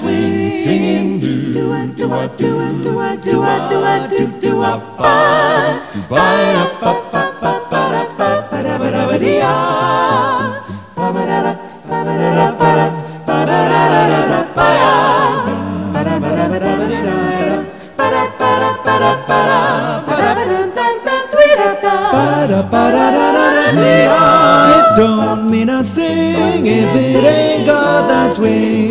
swing, singing do do a do a do a do a do a do a do do a ba ba da ba ba ba ba da ba ba da ba da ba dee ba ba da da ba ba da da ba da ba da da da da ba ya ba da ba da ba da ba dee da ba da ba da ba da ba da ba da ba da da da da ba da ba da da da da dee. It don't mean a thing if it ain't got that swing.